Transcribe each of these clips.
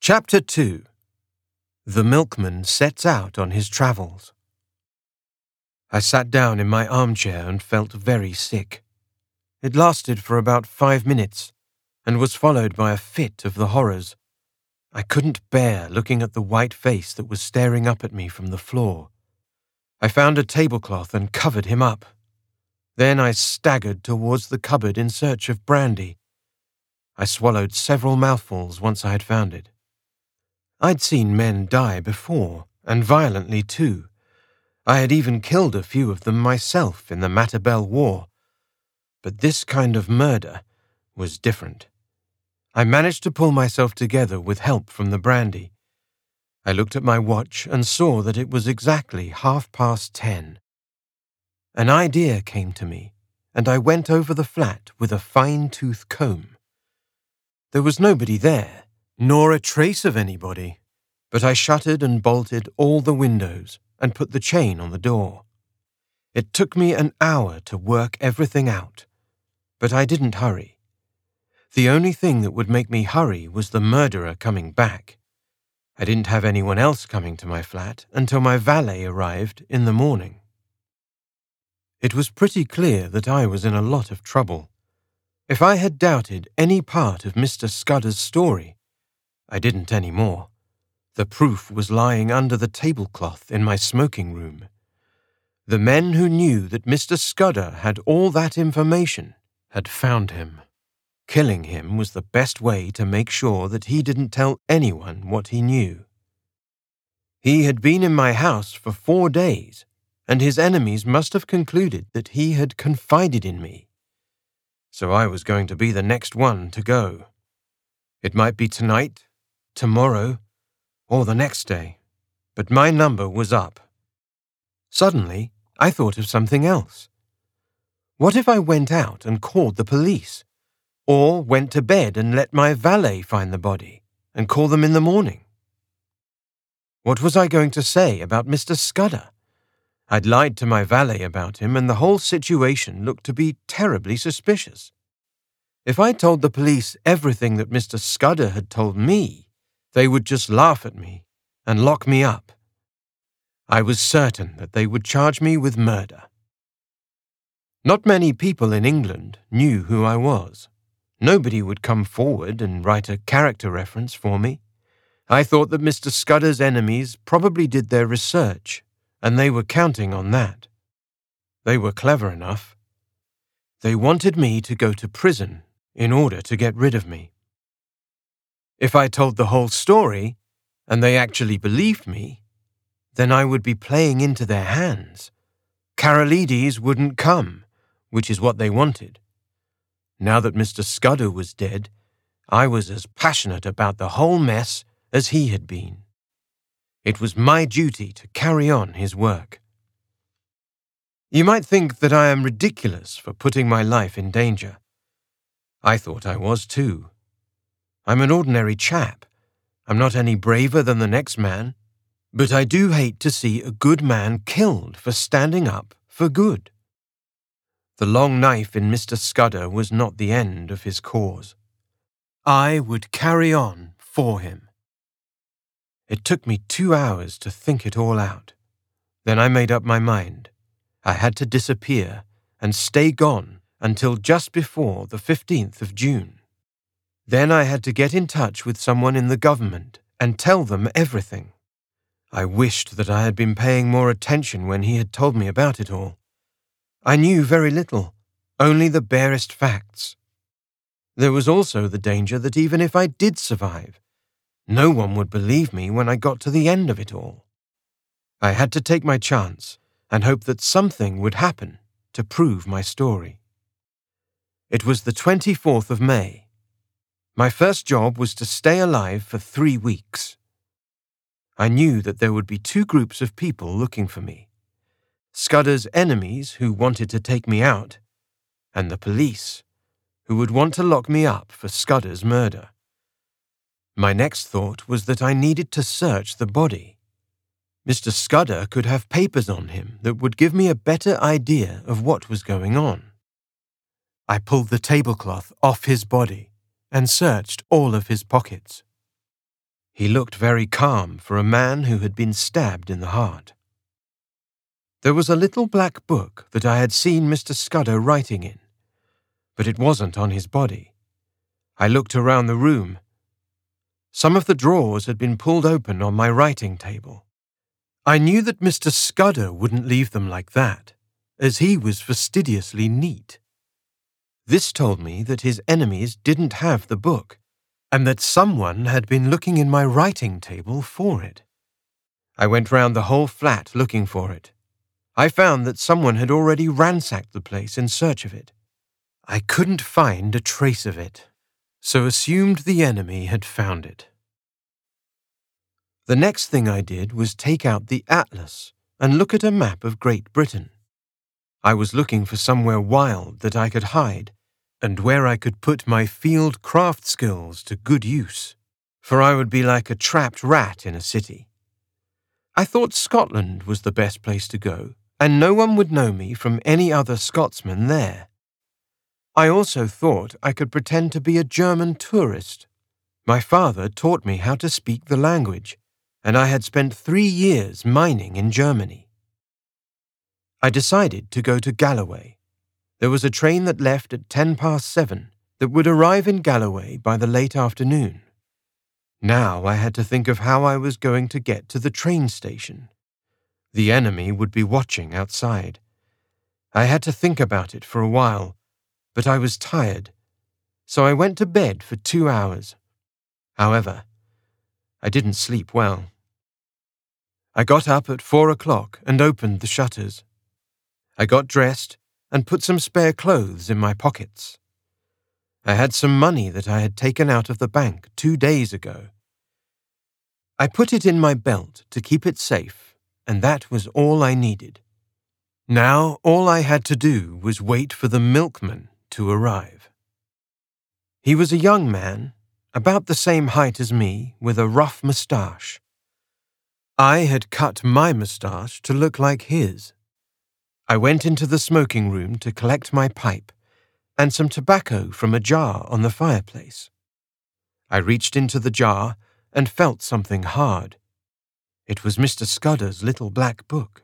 Chapter 2. The Milkman Sets Out on His Travels. I sat down in my armchair and felt very sick. It lasted for about 5 minutes and was followed by a fit of the horrors. I couldn't bear looking at the white face that was staring up at me from the floor. I found a tablecloth and covered him up. Then I staggered towards the cupboard in search of brandy. I swallowed several mouthfuls once I had found it. I'd seen men die before, and violently too. I had even killed a few of them myself in the Matabele War. But this kind of murder was different. I managed to pull myself together with help from the brandy. I looked at my watch and saw that it was exactly 10:30. An idea came to me, and I went over the flat with a fine-tooth comb. There was nobody there, nor a trace of anybody, but I shuttered and bolted all the windows and put the chain on the door. It took me an hour to work everything out, but I didn't hurry. The only thing that would make me hurry was the murderer coming back. I didn't have anyone else coming to my flat until my valet arrived in the morning. It was pretty clear that I was in a lot of trouble. If I had doubted any part of Mr. Scudder's story, I didn't anymore. The proof was lying under the tablecloth in my smoking room. The men who knew that Mr. Scudder had all that information had found him. Killing him was the best way to make sure that he didn't tell anyone what he knew. He had been in my house for 4 days, and his enemies must have concluded that he had confided in me. So I was going to be the next one to go. It might be tonight, tomorrow, or the next day, but my number was up. Suddenly, I thought of something else. What if I went out and called the police, or went to bed and let my valet find the body and call them in the morning? What was I going to say about Mr. Scudder? I'd lied to my valet about him, and the whole situation looked to be terribly suspicious. If I told the police everything that Mr. Scudder had told me, they would just laugh at me and lock me up. I was certain that they would charge me with murder. Not many people in England knew who I was. Nobody would come forward and write a character reference for me. I thought that Mr. Scudder's enemies probably did their research, and they were counting on that. They were clever enough. They wanted me to go to prison in order to get rid of me. If I told the whole story, and they actually believed me, then I would be playing into their hands. Karolides wouldn't come, which is what they wanted. Now that Mr. Scudder was dead, I was as passionate about the whole mess as he had been. It was my duty to carry on his work. You might think that I am ridiculous for putting my life in danger. I thought I was too. I'm an ordinary chap. I'm not any braver than the next man. But I do hate to see a good man killed for standing up for good. The long knife in Mr. Scudder was not the end of his cause. I would carry on for him. It took me 2 hours to think it all out. Then I made up my mind. I had to disappear and stay gone until just before the 15th of June. Then I had to get in touch with someone in the government and tell them everything. I wished that I had been paying more attention when he had told me about it all. I knew very little, only the barest facts. There was also the danger that even if I did survive, no one would believe me when I got to the end of it all. I had to take my chance and hope that something would happen to prove my story. It was the 24th of May. My first job was to stay alive for 3 weeks. I knew that there would be 2 groups of people looking for me. Scudder's enemies who wanted to take me out, and the police, who would want to lock me up for Scudder's murder. My next thought was that I needed to search the body. Mr. Scudder could have papers on him that would give me a better idea of what was going on. I pulled the tablecloth off his body and searched all of his pockets. He looked very calm for a man who had been stabbed in the heart. There was a little black book that I had seen Mr. Scudder writing in, but it wasn't on his body. I looked around the room. Some of the drawers had been pulled open on my writing table. I knew that Mr. Scudder wouldn't leave them like that, as he was fastidiously neat. This told me that his enemies didn't have the book, and that someone had been looking in my writing table for it. I went round the whole flat looking for it. I found that someone had already ransacked the place in search of it. I couldn't find a trace of it, so assumed the enemy had found it. The next thing I did was take out the atlas and look at a map of Great Britain. I was looking for somewhere wild that I could hide, and where I could put my field craft skills to good use, for I would be like a trapped rat in a city. I thought Scotland was the best place to go, and no one would know me from any other Scotsman there. I also thought I could pretend to be a German tourist. My father taught me how to speak the language, and I had spent 3 years mining in Germany. I decided to go to Galloway. There was a train that left at 7:10 that would arrive in Galloway by the late afternoon. Now I had to think of how I was going to get to the train station. The enemy would be watching outside. I had to think about it for a while, but I was tired, so I went to bed for 2 hours. However, I didn't sleep well. I got up at 4 o'clock and opened the shutters. I got dressed and put some spare clothes in my pockets. I had some money that I had taken out of the bank 2 days ago. I put it in my belt to keep it safe, and that was all I needed. Now all I had to do was wait for the milkman to arrive. He was a young man, about the same height as me, with a rough moustache. I had cut my moustache to look like his. I went into the smoking room to collect my pipe and some tobacco from a jar on the fireplace. I reached into the jar and felt something hard. It was Mr. Scudder's little black book.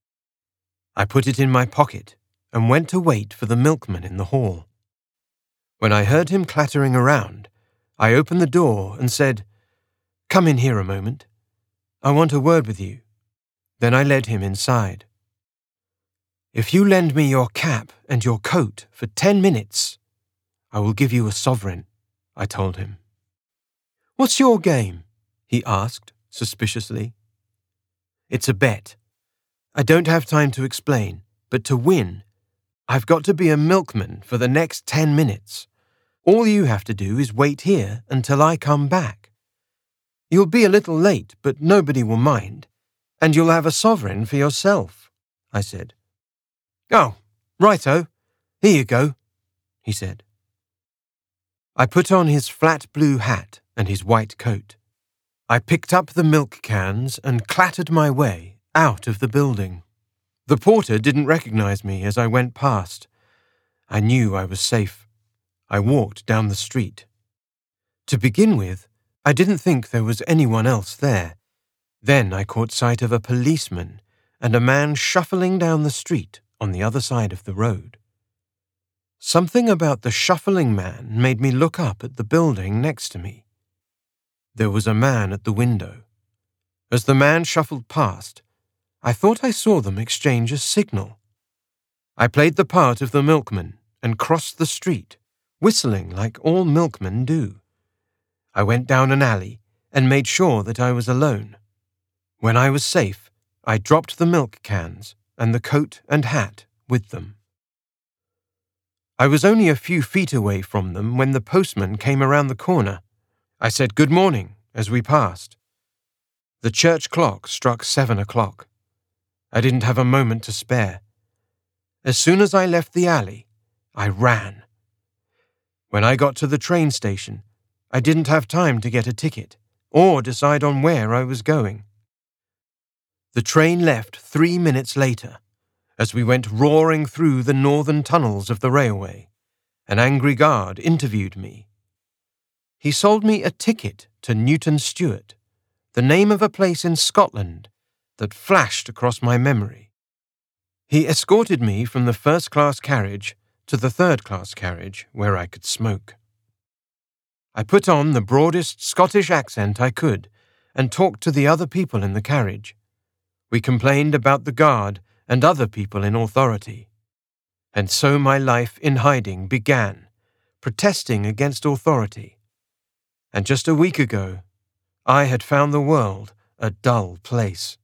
I put it in my pocket and went to wait for the milkman in the hall. When I heard him clattering around, I opened the door and said, "Come in here a moment. I want a word with you." Then I led him inside. "If you lend me your cap and your coat for 10 minutes, I will give you a sovereign," I told him. "What's your game?" he asked suspiciously. "It's a bet. I don't have time to explain, but to win, I've got to be a milkman for the next 10 minutes. All you have to do is wait here until I come back. You'll be a little late, but nobody will mind, and you'll have a sovereign for yourself," I said. "Oh, righto. Here you go," he said. I put on his flat blue hat and his white coat. I picked up the milk cans and clattered my way out of the building. The porter didn't recognize me as I went past. I knew I was safe. I walked down the street. To begin with, I didn't think there was anyone else there. Then I caught sight of a policeman and a man shuffling down the street on the other side of the road. Something about the shuffling man made me look up at the building next to me. There was a man at the window. As the man shuffled past, I thought I saw them exchange a signal. I played the part of the milkman and crossed the street, whistling like all milkmen do. I went down an alley and made sure that I was alone. When I was safe, I dropped the milk cans and the coat and hat with them. I was only a few feet away from them when the postman came around the corner. I said good morning as we passed. The church clock struck 7 o'clock. I didn't have a moment to spare. As soon as I left the alley, I ran. When I got to the train station, I didn't have time to get a ticket or decide on where I was going. The train left 3 minutes later. As we went roaring through the northern tunnels of the railway, an angry guard interviewed me. He sold me a ticket to Newton Stewart the name of a place in Scotland that flashed across my memory. He escorted me from the first-class carriage to the third-class carriage where I could smoke. I put on the broadest Scottish accent I could and talked to the other people in the carriage. We complained about the guard and other people in authority. And so my life in hiding began, protesting against authority. And just a week ago, I had found the world a dull place.